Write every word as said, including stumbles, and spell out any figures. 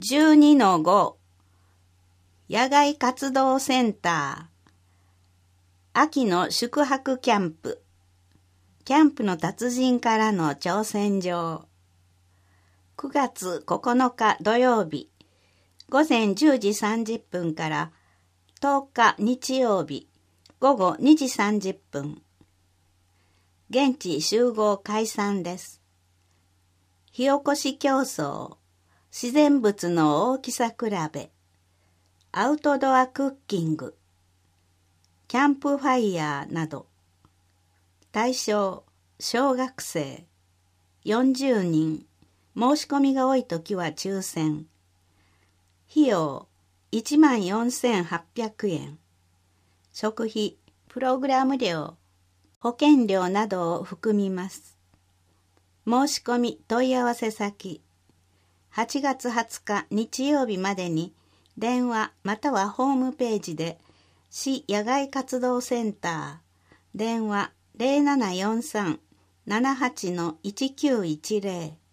じゅうにのご 野外活動センター秋の宿泊キャンプキャンプの達人からの挑戦状くがつここのか土曜日午前じゅうじさんじゅっぷんからとおか日曜日午後にじさんじゅっぷん現地集合解散です。火起こし競争自然物の大きさ比べアウトドアクッキングキャンプファイヤーなど対象小学生よんじゅうにん申し込みが多いときは抽選費用いちまんよんせんはっぴゃくえん食費プログラム料保険料などを含みます申し込み問い合わせ先はちがつはつか日曜日までに電話またはホームページで市野外活動センター電話 ゼロななよんさん ななはちのいちきゅういちゼロ